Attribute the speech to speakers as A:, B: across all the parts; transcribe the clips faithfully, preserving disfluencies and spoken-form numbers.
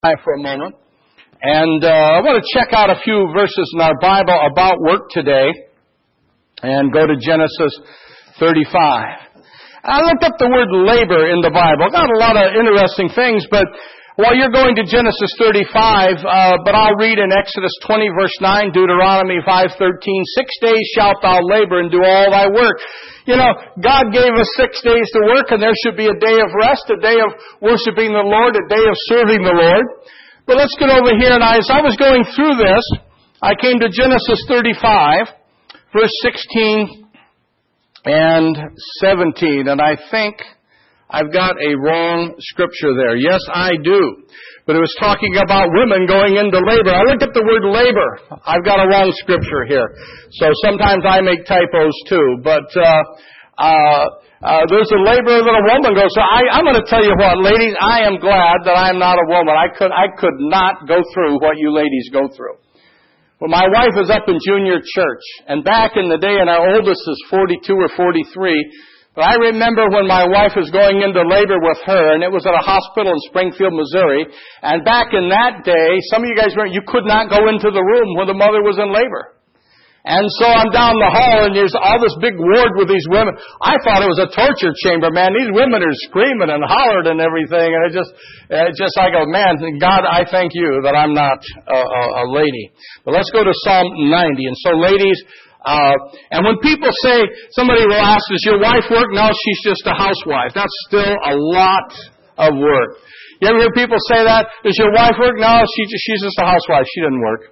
A: for a moment. And uh, I want to check out a few verses in our Bible about work today and go to Genesis thirty-five. I looked up the word labor in the Bible. Got a lot of interesting things, but while you're going to Genesis thirty-five, uh, but I'll read in Exodus twenty verse nine, Deuteronomy five thirteen, six days shalt thou labor and do all thy work. You know, God gave us six days to work, and there should be a day of rest, a day of worshiping the Lord, a day of serving the Lord. But let's get over here, and I, as I was going through this, I came to Genesis thirty-five, verse sixteen and seventeen, and I think I've got a wrong scripture there. Yes, I do. But it was talking about women going into labor. I looked at the word labor. I've got a wrong scripture here. So sometimes I make typos too. But uh, uh, uh, there's a labor that a woman goes. So I, I'm going to tell you what, ladies, I am glad that I'm not a woman. I could, I could not go through what you ladies go through. Well, my wife is up in junior church. And back in the day, and our oldest is forty-two or forty-three, but I remember when my wife was going into labor with her, and it was at a hospital in Springfield, Missouri. And back in that day, some of you guys remember, you could not go into the room when the mother was in labor. And so I'm down the hall, and there's all this big ward with these women. I thought it was a torture chamber, man. These women are screaming and hollering and everything. And it just, it just, I go, man, God, I thank you that I'm not a, a, a lady. But let's go to Psalm ninety. And so, ladies, Uh, and when people say, somebody will ask, does your wife work? No, she's just a housewife. That's still a lot of work. You ever hear people say that? Does your wife work? No, she, she's just a housewife. She doesn't work.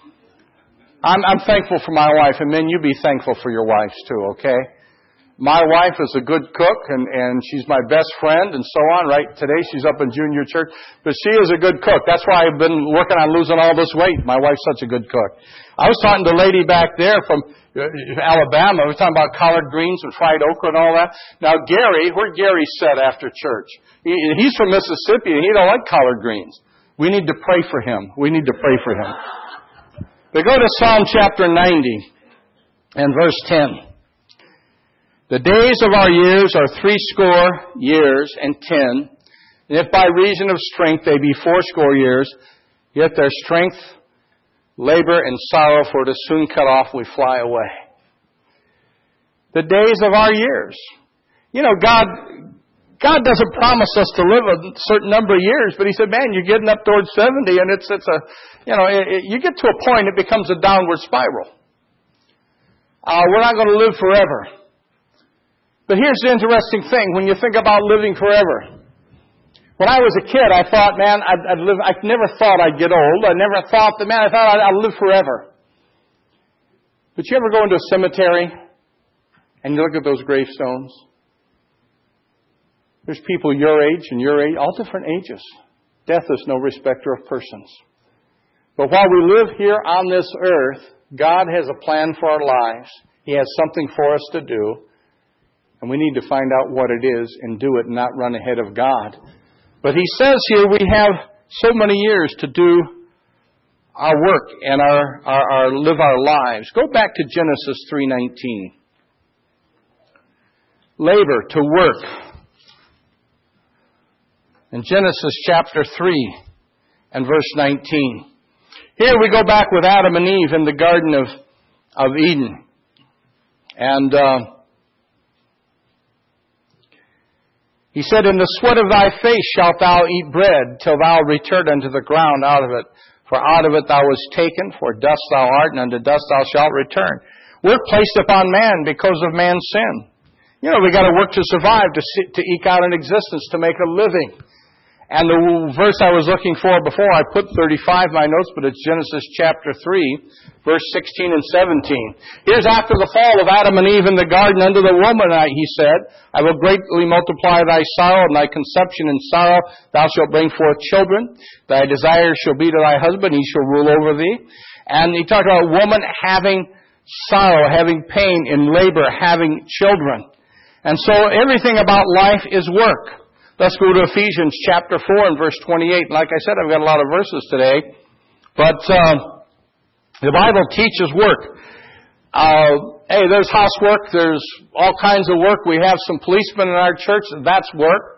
A: I'm, I'm thankful for my wife, and men, you be thankful for your wives too, okay? My wife is a good cook, and, and she's my best friend, and so on. Right today, she's up in junior church, but she is a good cook. That's why I've been working on losing all this weight. My wife's such a good cook. I was talking to a lady back there from Alabama. We were talking about collard greens and fried okra and all that. Now, Gary, where Gary said after church, he, he's from Mississippi, and he don't like collard greens. We need to pray for him. We need to pray for him. But go to Psalm chapter ninety and verse ten. The days of our years are threescore years and ten, and if by reason of strength they be fourscore years, yet their strength, labor, and sorrow, for it is soon cut off, we fly away. The days of our years. You know, God, God doesn't promise us to live a certain number of years, but He said, man, you're getting up towards seventy, and it's, it's a, you know, it, it, you get to a point, it becomes a downward spiral. Uh, we're not going to live forever. But here's the interesting thing, when you think about living forever. When I was a kid, I thought, man, I'd, I'd live, I never thought I'd get old. I never thought that, man, I thought I'd, I'd live forever. But you ever go into a cemetery and you look at those gravestones? There's people your age and your age, all different ages. Death is no respecter of persons. But while we live here on this earth, God has a plan for our lives. He has something for us to do. And we need to find out what it is and do it and not run ahead of God. But He says here we have so many years to do our work and our, our, our live our lives. Go back to Genesis three nineteen. Labor, to work. In Genesis chapter three and verse nineteen. Here we go back with Adam and Eve in the Garden of, of Eden. And uh, He said, in the sweat of thy face shalt thou eat bread, till thou return unto the ground out of it. For out of it thou wast taken, for dust thou art, and unto dust thou shalt return. Work placed upon man because of man's sin. You know, we got to work to survive, to to eke out an existence, to make a living. And the verse I was looking for before, I put thirty-five in my notes, but it's Genesis chapter three, verse sixteen and seventeen. Here's after the fall of Adam and Eve in the garden unto the woman, He said, I will greatly multiply thy sorrow and thy conception in sorrow. Thou shalt bring forth children. Thy desire shall be to thy husband. He shall rule over thee. And He talked about woman having sorrow, having pain in labor, having children. And so everything about life is work. Let's go to Ephesians chapter four and verse twenty-eight. Like I said, I've got a lot of verses today. But uh, the Bible teaches work. Uh, hey, there's housework. There's all kinds of work. We have some policemen in our church. That's work.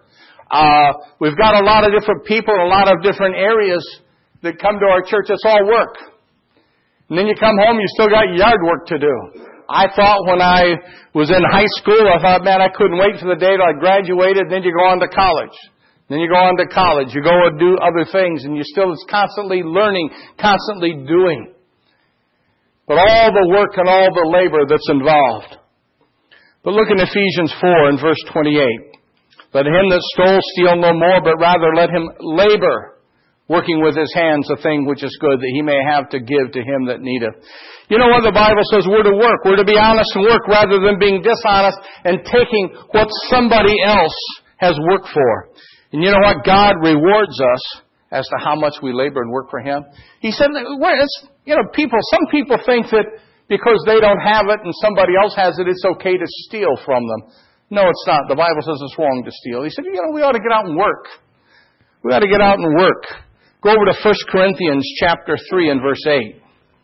A: Uh, we've got a lot of different people, a lot of different areas that come to our church. It's all work. And then you come home, you still got yard work to do. I thought when I was in high school, I thought, man, I couldn't wait for the day till I graduated. Then you go on to college. Then you go on to college. You go and do other things, and you still it's constantly learning, constantly doing. But all the work and all the labor that's involved. But look in Ephesians four and verse twenty-eight. Let him that stole steal no more, but rather let him labor, working with his hands the thing which is good, that he may have to give to him that needeth. You know what the Bible says? We're to work. We're to be honest and work rather than being dishonest and taking what somebody else has worked for. And you know what? God rewards us as to how much we labor and work for Him. He said, well, it's, you know, people, some people think that because they don't have it and somebody else has it, it's okay to steal from them. No, it's not. The Bible says it's wrong to steal. He said, you know, we ought to get out and work. We ought to get out and work. Go over to First Corinthians chapter three and verse eight.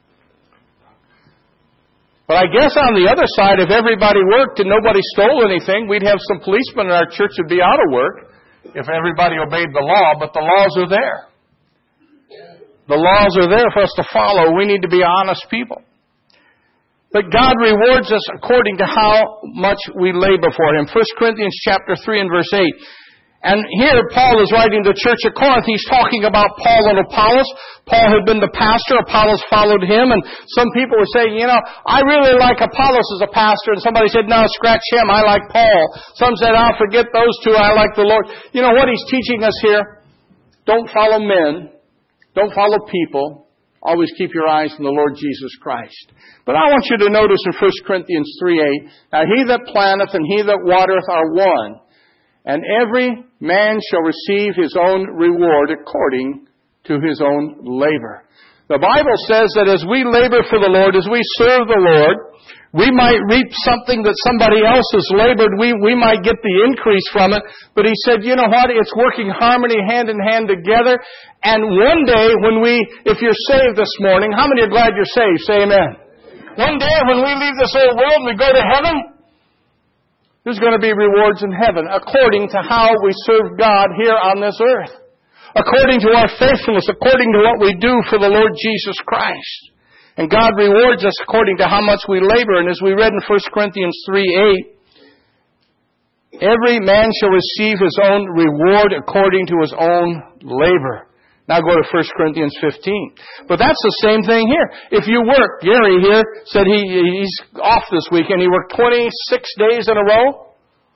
A: But I guess on the other side, if everybody worked and nobody stole anything, we'd have some policemen in our church would be out of work if everybody obeyed the law, but the laws are there. The laws are there for us to follow. We need to be honest people. But God rewards us according to how much we labor for Him. First Corinthians chapter three and verse eight. And here Paul is writing to the church at Corinth. He's talking about Paul and Apollos. Paul had been the pastor. Apollos followed him. And some people were saying, you know, I really like Apollos as a pastor. And somebody said, no, scratch him. I like Paul. Some said, I'll forget those two. I like the Lord. You know what he's teaching us here? Don't follow men. Don't follow people. Always keep your eyes on the Lord Jesus Christ. But I want you to notice in First Corinthians three eight, now he that planteth and he that watereth are one. And every man shall receive his own reward according to his own labor. The Bible says that as we labor for the Lord, as we serve the Lord, we might reap something that somebody else has labored. We, we might get the increase from it. But he said, you know what? It's working harmony hand in hand together. And one day when we, if you're saved this morning, how many are glad you're saved? Say amen. One day when we leave this old world and we go to heaven, there's going to be rewards in heaven according to how we serve God here on this earth. According to our faithfulness, according to what we do for the Lord Jesus Christ. And God rewards us according to how much we labor. And as we read in First Corinthians three eight, every man shall receive his own reward according to his own labor. Now go to First Corinthians fifteen. But that's the same thing here. If you work, Gary here said he he's off this weekend. He worked twenty-six days in a row.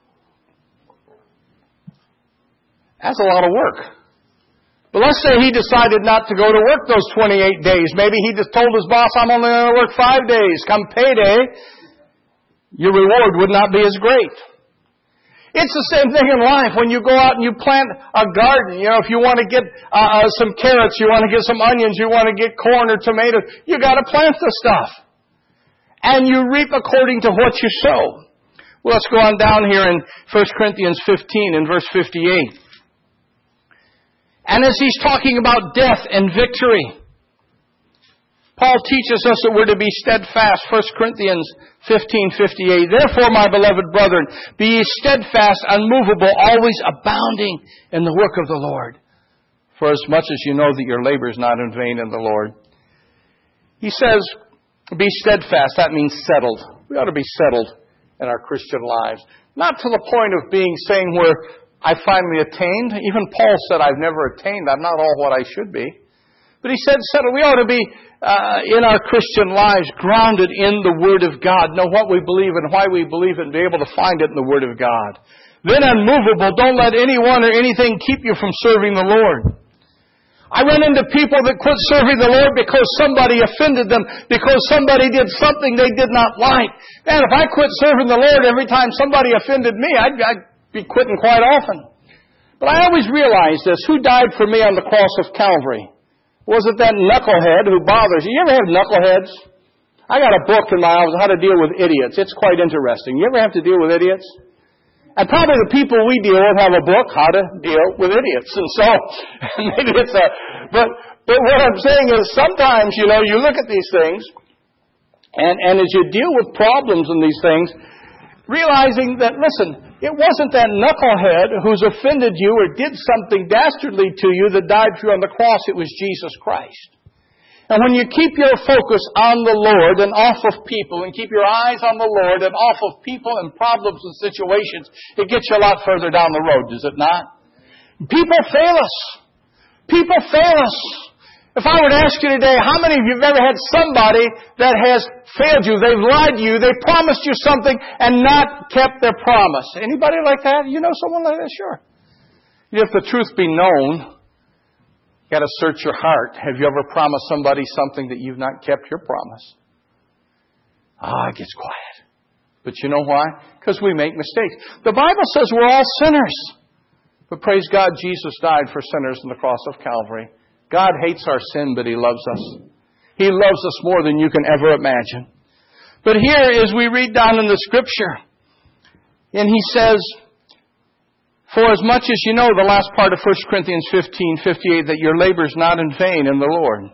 A: That's a lot of work. But let's say he decided not to go to work those twenty-eight days. Maybe he just told his boss, I'm only going to work five days. Come payday, your reward would not be as great. It's the same thing in life. When you go out and you plant a garden, you know, if you want to get uh, uh, some carrots, you want to get some onions, you want to get corn or tomatoes, you got to plant the stuff. And you reap according to what you sow. Well, let's go on down here in First Corinthians fifteen in verse fifty-eight. And as he's talking about death and victory, Paul teaches us that we're to be steadfast. First Corinthians fifteen fifty-eight. Therefore, my beloved brethren, be ye steadfast, unmovable, always abounding in the work of the Lord. For as much as you know that your labor is not in vain in the Lord. He says, be steadfast. That means settled. We ought to be settled in our Christian lives. Not to the point of being saying where I finally attained. Even Paul said, I've never attained. I'm not all what I should be. But he said, settle. We ought to be uh, in our Christian lives grounded in the Word of God. Know what we believe and why we believe it and be able to find it in the Word of God. Then unmovable. Don't let anyone or anything keep you from serving the Lord. I run into people that quit serving the Lord because somebody offended them, because somebody did something they did not like. Man, if I quit serving the Lord every time somebody offended me, I'd, I'd be quitting quite often. But I always realize this. Who died for me on the cross of Calvary? Was it that knucklehead who bothers you? You ever have knuckleheads? I got a book in my office, How to Deal with Idiots. It's quite interesting. You ever have to deal with idiots? And probably the people we deal with have a book, How to Deal with Idiots. And so, maybe it's a, but, but what I'm saying is sometimes, you know, you look at these things, and, and as you deal with problems and these things, realizing that, listen, it wasn't that knucklehead who's offended you or did something dastardly to you that died for you on the cross. It was Jesus Christ. And when you keep your focus on the Lord and off of people, and keep your eyes on the Lord and off of people and problems and situations, it gets you a lot further down the road, does it not? People fail us. People fail us. If I were to ask you today, how many of you have ever had somebody that has failed you? They've lied to you. They've promised you something and not kept their promise. Anybody like that? You know someone like that? Sure. If the truth be known, you got to search your heart. Have you ever promised somebody something that you've not kept your promise? Ah, it gets quiet. But you know why? Because we make mistakes. The Bible says we're all sinners. But praise God, Jesus died for sinners on the cross of Calvary. God hates our sin, but He loves us. He loves us more than you can ever imagine. But here, as we read down in the Scripture, and He says, for as much as you know, the last part of First Corinthians fifteen fifty-eight, that your labor is not in vain in the Lord.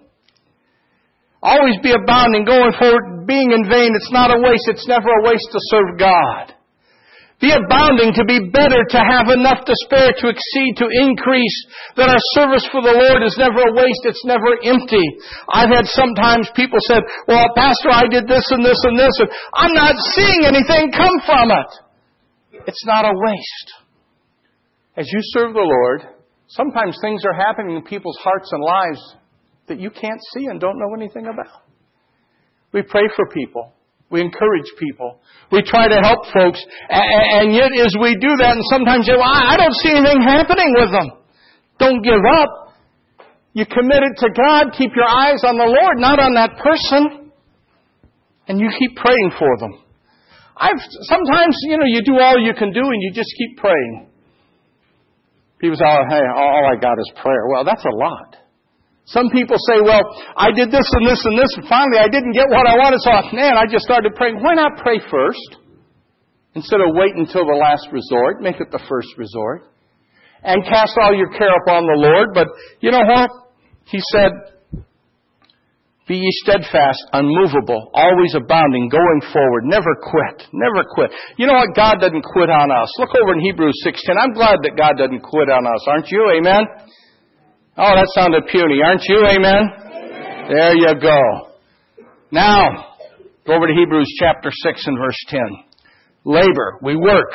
A: Always be abounding, going forward, being in vain. It's not a waste. It's never a waste to serve God. Be abounding, to be better, to have enough to spare, to exceed, to increase, that our service for the Lord is never a waste, it's never empty. I've had sometimes people said, well, Pastor, I did this and this and this, and I'm not seeing anything come from it. It's not a waste. As you serve the Lord, sometimes things are happening in people's hearts and lives that you can't see and don't know anything about. We pray for people. We encourage people. We try to help folks. And yet as we do that, and sometimes you say, well, I don't see anything happening with them. Don't give up. You commit it to God. Keep your eyes on the Lord, not on that person. And you keep praying for them. I've sometimes, you know, you do all you can do and you just keep praying. People say, oh, hey, all I got is prayer. Well, that's a lot. Some people say, well, I did this and this and this, and finally I didn't get what I wanted, so man, I just started praying. Why not pray first? Instead of waiting until the last resort, make it the first resort. And cast all your care upon the Lord. But you know what? He said, be ye steadfast, unmovable, always abounding, going forward, never quit, never quit. You know what? God doesn't quit on us. Look over in Hebrews six ten. I'm glad that God doesn't quit on us. Aren't you? Amen? Oh, that sounded puny. Aren't you? Amen? Amen? There you go. Now, go over to Hebrews chapter six and verse ten. Labor. We work.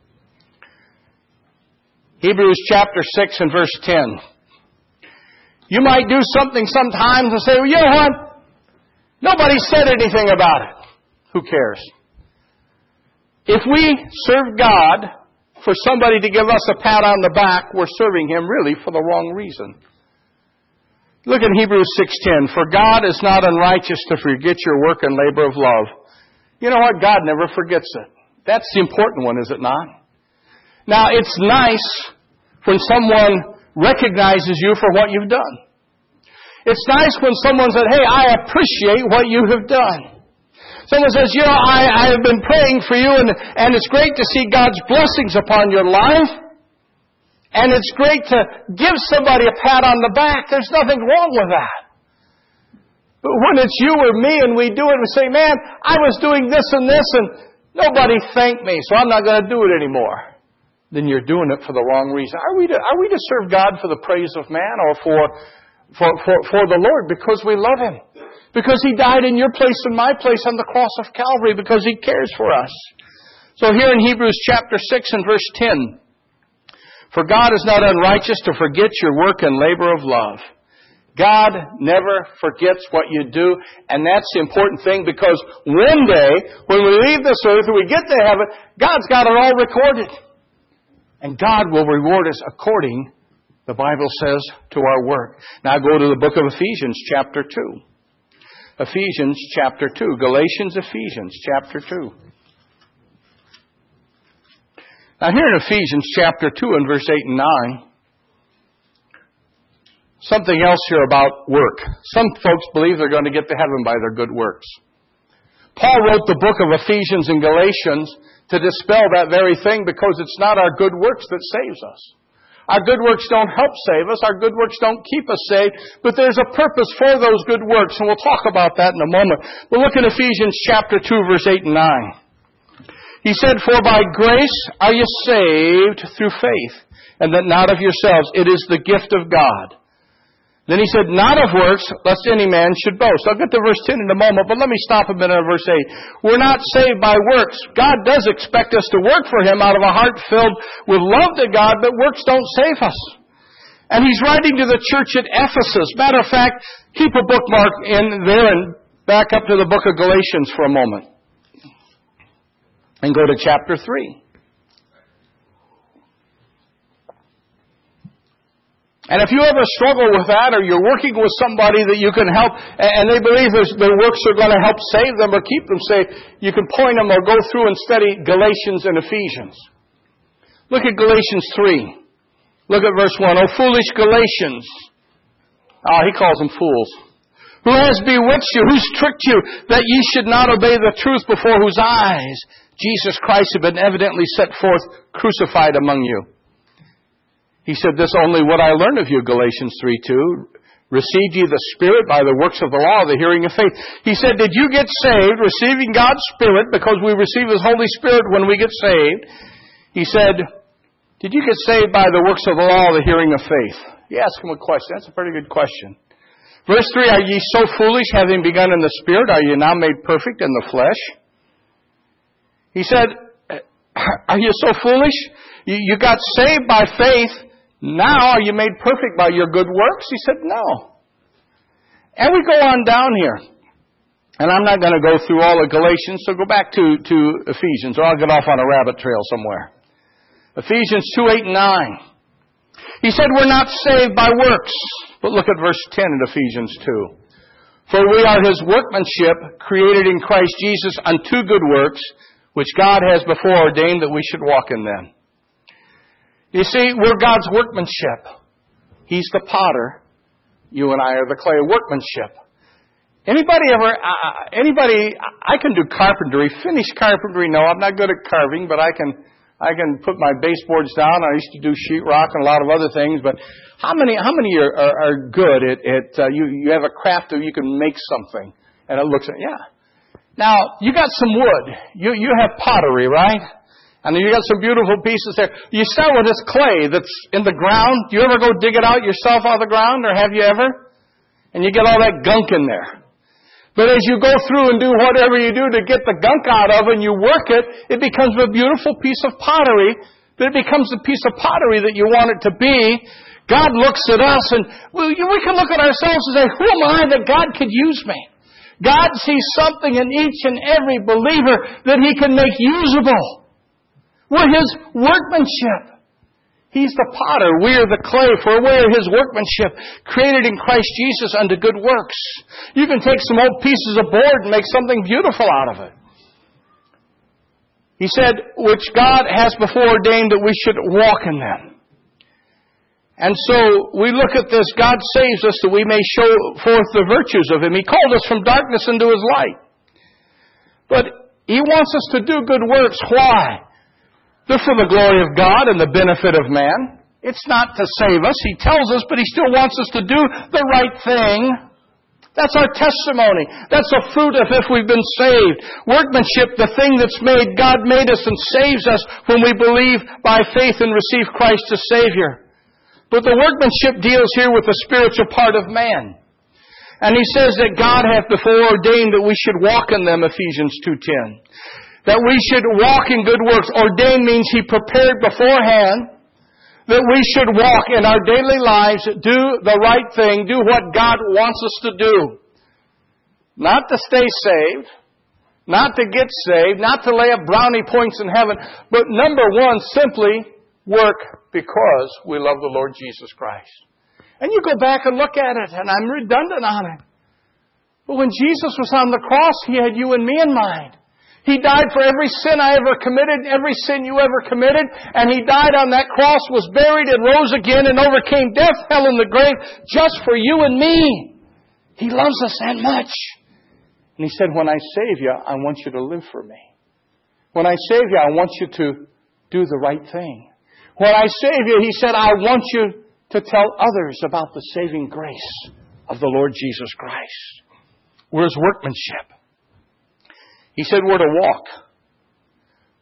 A: Hebrews chapter six and verse ten. You might do something sometimes and say, well, you know what? Nobody said anything about it. Who cares? If we serve God for somebody to give us a pat on the back, we're serving Him really for the wrong reason. Look at Hebrews six ten. For God is not unrighteous to forget your work and labor of love. You know what? God never forgets it. That's the important one, is it not? Now, it's nice when someone recognizes you for what you've done. It's nice when someone says, hey, I appreciate what you have done. Someone says, you know, I, I have been praying for you, and, and it's great to see God's blessings upon your life. And it's great to give somebody a pat on the back. There's nothing wrong with that. But when it's you or me and we do it, we say, man, I was doing this and this, and nobody thanked me, so I'm not going to do it anymore. Then you're doing it for the wrong reason. Are we to, are we to serve God for the praise of man, or for, for, for, for the Lord because we love Him? Because He died in your place and my place on the cross of Calvary, because He cares for us. So here in Hebrews chapter six and verse ten, for God is not unrighteous to forget your work and labor of love. God never forgets what you do, and that's the important thing, because one day, when we leave this earth and we get to heaven, God's got it all recorded. And God will reward us according, the Bible says, to our work. Now go to the book of Ephesians chapter two. Ephesians chapter two. Galatians, Ephesians chapter two. Now here in Ephesians chapter two and verse eight and nine, something else here about work. Some folks believe they're going to get to heaven by their good works. Paul wrote the book of Ephesians and Galatians to dispel that very thing, because it's not our good works that saves us. Our good works don't help save us. Our good works don't keep us saved. But there's a purpose for those good works, and we'll talk about that in a moment. We'll look at Ephesians chapter two, verse eight and nine. He said, for by grace are you saved through faith, and that not of yourselves. It is the gift of God. Then he said, not of works, lest any man should boast. I'll get to verse ten in a moment, but let me stop a minute on verse eight. We're not saved by works. God does expect us to work for Him out of a heart filled with love to God, but works don't save us. And he's writing to the church at Ephesus. Matter of fact, keep a bookmark in there and back up to the book of Galatians for a moment. And go to chapter three. And if you ever struggle with that, or you're working with somebody that you can help, and they believe their works are going to help save them or keep them safe, you can point them or go through and study Galatians and Ephesians. Look at Galatians three. Look at verse one. O foolish Galatians. Ah, he calls them fools. Who has bewitched you? Who's tricked you that ye should not obey the truth, before whose eyes Jesus Christ had been evidently set forth crucified among you? He said, this only what I learned of you, Galatians three two. Received ye the Spirit by the works of the law, the hearing of faith. He said, did you get saved receiving God's Spirit, because we receive His Holy Spirit when we get saved? He said, did you get saved by the works of the law, the hearing of faith? You ask him a question. That's a pretty good question. Verse three, are ye so foolish, having begun in the Spirit, are you now made perfect in the flesh? He said, are you so foolish? You, you got saved by faith. Now are you made perfect by your good works? He said, no. And we go on down here. And I'm not going to go through all of Galatians, so go back to, to Ephesians, or I'll get off on a rabbit trail somewhere. Ephesians two, eight, and nine. He said, we're not saved by works. But look at verse ten in Ephesians two. For we are His workmanship, created in Christ Jesus unto good works, which God has before ordained that we should walk in them. You see, we're God's workmanship. He's the potter. You and I are the clay. Workmanship. Anybody ever, uh, anybody, I can do carpentry, finished carpentry. No, I'm not good at carving, but I can, I can put my baseboards down. I used to do sheetrock and a lot of other things. But how many, how many are, are, are good at, at uh, you, you have a craft that you can make something and it looks, yeah. Now, you got some wood. You, you have pottery, right? And you got some beautiful pieces there. You start with this clay that's in the ground. Do you ever go dig it out yourself out of the ground, or have you ever? And you get all that gunk in there. But as you go through and do whatever you do to get the gunk out of it and you work it, it becomes a beautiful piece of pottery. But it becomes a piece of pottery that you want it to be. God looks at us and we can look at ourselves and say, who am I that God could use me? God sees something in each and every believer that He can make usable. We're His workmanship. He's the potter. We are the clay, for we are His workmanship, created in Christ Jesus unto good works. You can take some old pieces of board and make something beautiful out of it. He said, which God has before ordained that we should walk in them. And so we look at this. God saves us that we may show forth the virtues of Him. He called us from darkness into His light. But He wants us to do good works. Why? They're for the glory of God and the benefit of man. It's not to save us. He tells us, but He still wants us to do the right thing. That's our testimony. That's a fruit of if we've been saved. Workmanship, the thing that's made. God made us and saves us when we believe by faith and receive Christ as Savior. But the workmanship deals here with the spiritual part of man. And He says that God hath before ordained that we should walk in them, Ephesians two ten. That we should walk in good works. Ordained means He prepared beforehand that we should walk in our daily lives, do the right thing, do what God wants us to do. Not to stay saved, not to get saved, not to lay up brownie points in heaven, but number one, simply work because we love the Lord Jesus Christ. And you go back and look at it, and I'm redundant on it. But when Jesus was on the cross, He had you and me in mind. He died for every sin I ever committed, every sin you ever committed, and He died on that cross, was buried, and rose again, and overcame death, hell, and the grave, just for you and me. He loves us that much. And He said, when I save you, I want you to live for me. When I save you, I want you to do the right thing. When I save you, He said, I want you to tell others about the saving grace of the Lord Jesus Christ. We're His workmanship. He said we're to walk.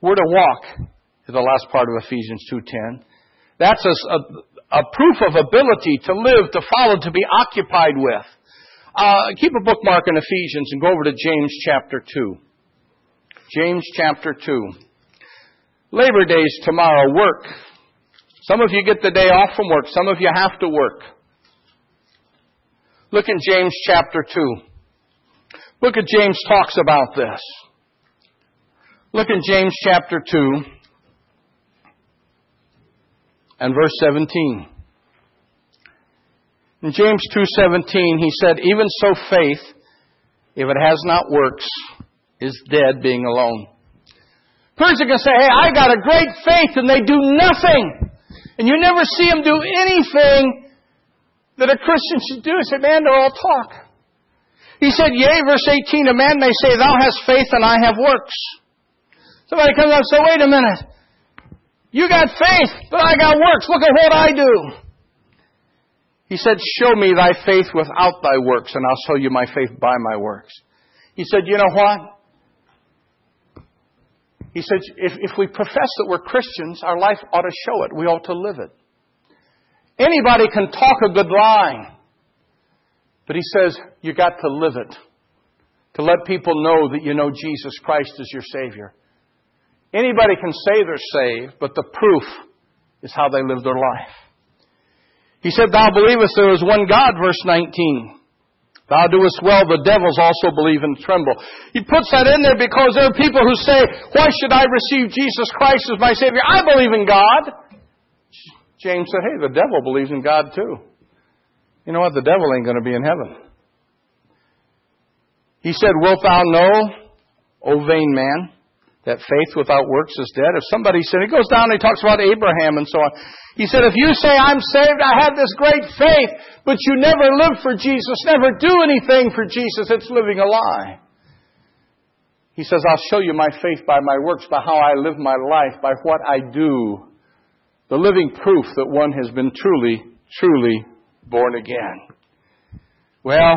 A: We're to walk, in the last part of Ephesians two ten. That's a, a, a proof of ability to live, to follow, to be occupied with. Uh, keep a bookmark in Ephesians and go over to James chapter two. James chapter two. Labor Day's tomorrow. Work. Some of you get the day off from work. Some of you have to work. Look in James chapter two. Look at James talks about this. Look in James chapter two and verse seventeen. In James two seventeen, he said, even so faith, if it has not works, is dead being alone. Person can say, hey, I got a great faith, and they do nothing. And you never see them do anything that a Christian should do. He said, man, they're all talk. He said, yea, verse eighteen, a man may say, thou hast faith and I have works. Somebody comes up and says, wait a minute. You got faith, but I got works. Look at what I do. He said, show me thy faith without thy works, and I'll show you my faith by my works. He said, you know what? He said, if, if we profess that we're Christians, our life ought to show it. We ought to live it. Anybody can talk a good line. But he says, you got to live it. To let people know that you know Jesus Christ is your Savior. Anybody can say they're saved, but the proof is how they live their life. He said, thou believest there is one God, verse nineteen. Thou doest well, the devils also believe and tremble. He puts that in there because there are people who say, why should I receive Jesus Christ as my Savior? I believe in God. James said, hey, the devil believes in God too. You know what? The devil ain't going to be in heaven. He said, wilt thou know, O vain man, that faith without works is dead? If somebody said, he goes down and he talks about Abraham and so on. He said, if you say, I'm saved, I have this great faith, but you never live for Jesus, never do anything for Jesus, it's living a lie. He says, I'll show you my faith by my works, by how I live my life, by what I do. The living proof that one has been truly, truly born again. Well,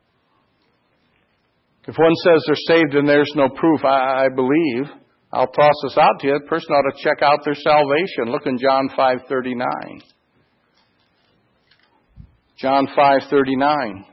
A: if one says they're saved and there's no proof, I, I believe, I'll toss this out to you. The person ought to check out their salvation. Look in John five thirty-nine. John five thirty-nine.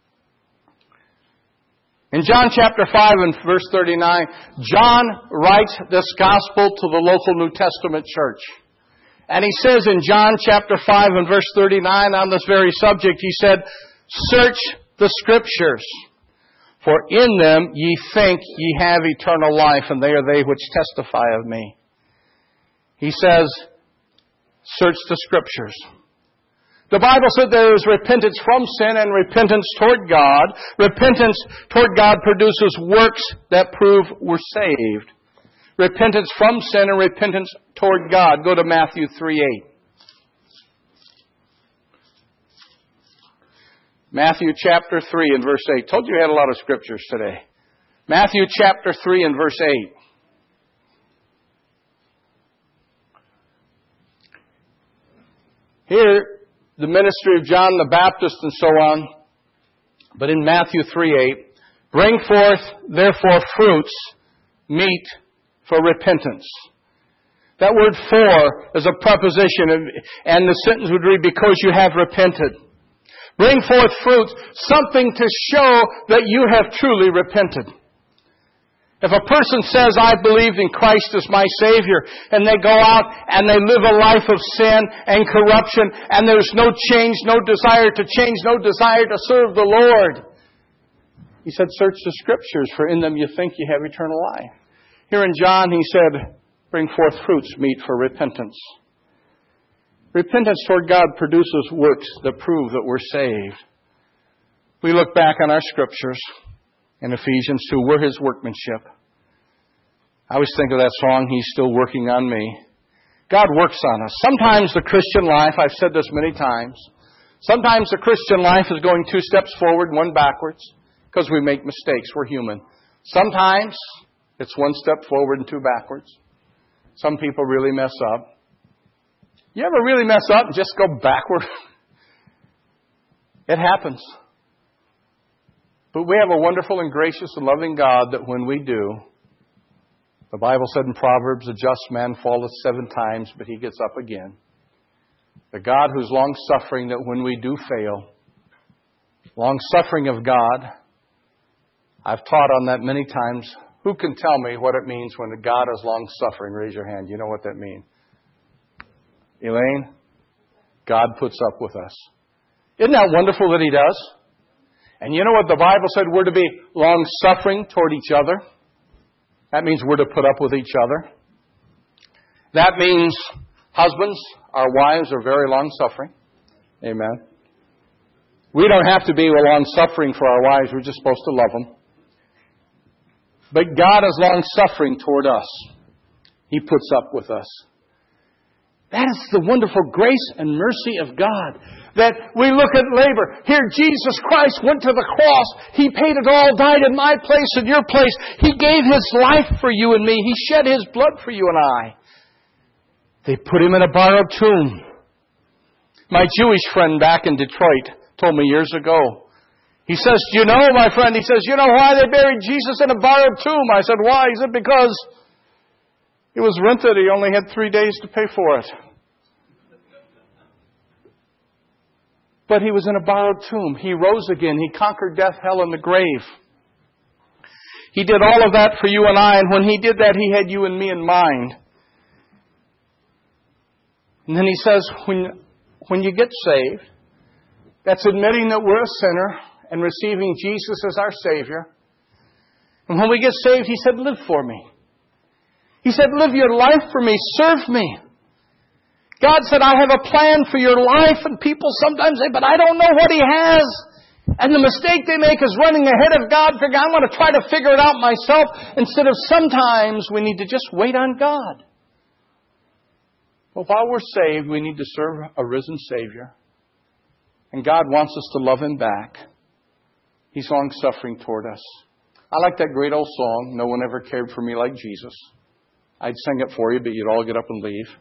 A: In John chapter five and verse thirty-nine, John writes this gospel to the local New Testament church. And he says in John chapter five and verse thirty-nine on this very subject, he said, search the Scriptures, for in them ye think ye have eternal life, and they are they which testify of me. He says, search the Scriptures. The Bible said there is repentance from sin and repentance toward God. Repentance toward God produces works that prove we're saved. Repentance from sin and repentance toward God. Go to Matthew three eight. Matthew chapter three and verse eight. Told you we had a lot of scriptures today. Matthew chapter three and verse eight. Here, the ministry of John the Baptist and so on. But in Matthew three eight, bring forth therefore fruits, meet for repentance. That word for is a preposition, and the sentence would read, because you have repented. Bring forth fruits, something to show that you have truly repented. If a person says, I believe in Christ as my Savior, and they go out and they live a life of sin and corruption, and there's no change, no desire to change, no desire to serve the Lord. He said, search the Scriptures, for in them you think you have eternal life. Here in John, he said, bring forth fruits meet for repentance. Repentance toward God produces works that prove that we're saved. We look back on our Scriptures in Ephesians two. We're His workmanship. I always think of that song, He's Still Working on Me. God works on us. Sometimes the Christian life, I've said this many times, sometimes the Christian life is going two steps forward and one backwards because we make mistakes. We're human. Sometimes it's one step forward and two backwards. Some people really mess up. You ever really mess up and just go backward? It happens. But we have a wonderful and gracious and loving God that when we do, The Bible said in Proverbs, a just man falleth seven times, but he gets up again. The God who's long-suffering, that when we do fail, long-suffering of God, I've taught on that many times. Who can tell me what it means when God is long-suffering? Raise your hand. You know what that means. Elaine? God puts up with us. Isn't that wonderful that He does? And you know what the Bible said? We're to be long-suffering toward each other. That means we're to put up with each other. That means husbands, our wives are very long-suffering. Amen. We don't have to be long-suffering for our wives. We're just supposed to love them. But God is long-suffering toward us. He puts up with us. That is the wonderful grace and mercy of God. That we look at labor. Here, Jesus Christ went to the cross. He paid it all, died in my place and your place. He gave His life for you and me. He shed His blood for you and I. They put Him in a borrowed tomb. My Jewish friend back in Detroit told me years ago. He says, you know, my friend, he says, you know why they buried Jesus in a borrowed tomb? I said, why? He said, because it was rented. He only had three days to pay for it. But He was in a borrowed tomb. He rose again. He conquered death, hell, and the grave. He did all of that for you and I. And when He did that, He had you and me in mind. And then He says, when, when you get saved, that's admitting that we're a sinner and receiving Jesus as our Savior. And when we get saved, He said, live for me. He said, live your life for me. Serve me. God said, I have a plan for your life. And people sometimes say, but I don't know what He has. And the mistake they make is running ahead of God, figuring, I'm going to try to figure it out myself. Instead of sometimes we need to just wait on God. But while we're saved, we need to serve a risen Savior. And God wants us to love Him back. He's long-suffering toward us. I like that great old song, No One Ever Cared for Me Like Jesus. I'd sing it for you, but you'd all get up and leave.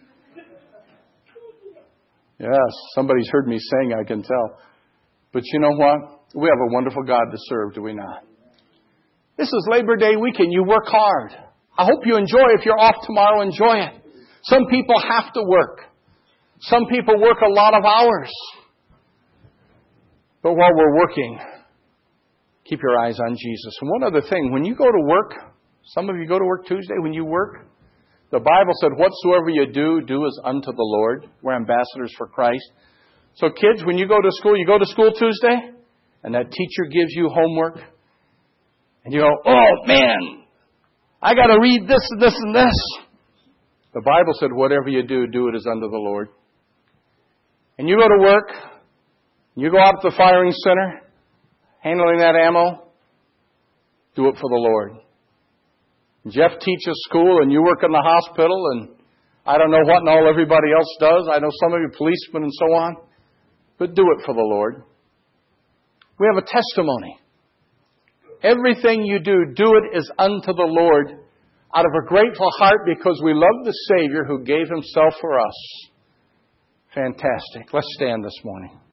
A: Yes, somebody's heard me sing, I can tell. But you know what? We have a wonderful God to serve, do we not? This is Labor Day weekend. You work hard. I hope you enjoy. If you're off tomorrow, enjoy it. Some people have to work. Some people work a lot of hours. But while we're working, keep your eyes on Jesus. And one other thing, when you go to work, some of you go to work Tuesday, when you work, the Bible said, whatsoever you do, do as unto the Lord. We're ambassadors for Christ. So kids, when you go to school, you go to school Tuesday, and that teacher gives you homework, and you go, oh man, I got to read this and this and this. The Bible said, whatever you do, do it as unto the Lord. And you go to work, you go out to the firing center, handling that ammo, do it for the Lord. Jeff teaches school and you work in the hospital and I don't know what and all everybody else does. I know some of you policemen and so on. But do it for the Lord. We have a testimony. Everything you do, do it as unto the Lord out of a grateful heart because we love the Savior who gave Himself for us. Fantastic. Let's stand this morning.